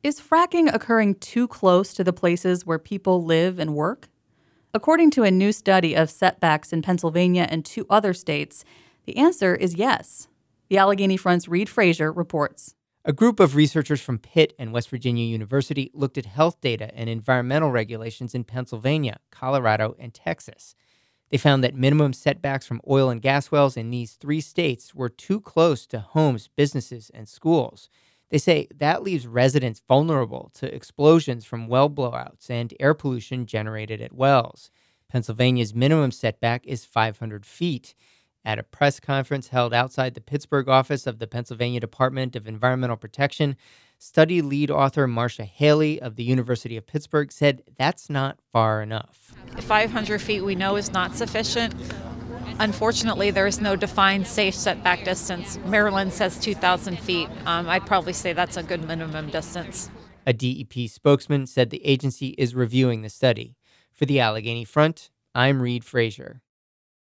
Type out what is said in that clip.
Is fracking occurring too close to the places where people live and work? According to a new study of setbacks in Pennsylvania and 2 other states, the answer is yes. The Allegheny Front's Reed Frazier reports. A group of researchers from Pitt and West Virginia University looked at health data and environmental regulations in Pennsylvania, Colorado, and Texas. They found that minimum setbacks from oil and gas wells in these 3 states were too close to homes, businesses, and schools. They say that leaves residents vulnerable to explosions from well blowouts and air pollution generated at wells. Pennsylvania's minimum setback is 500 feet. At a press conference held outside the Pittsburgh office of the Pennsylvania Department of Environmental Protection, study lead author Marcia Haley of the University of Pittsburgh said that's not far enough. 500 feet we know is not sufficient. Unfortunately, there is no defined safe setback distance. Maryland says 2,000 feet. I'd probably say that's a good minimum distance. A DEP spokesman said the agency is reviewing the study. For the Allegheny Front, I'm Reed Frazier.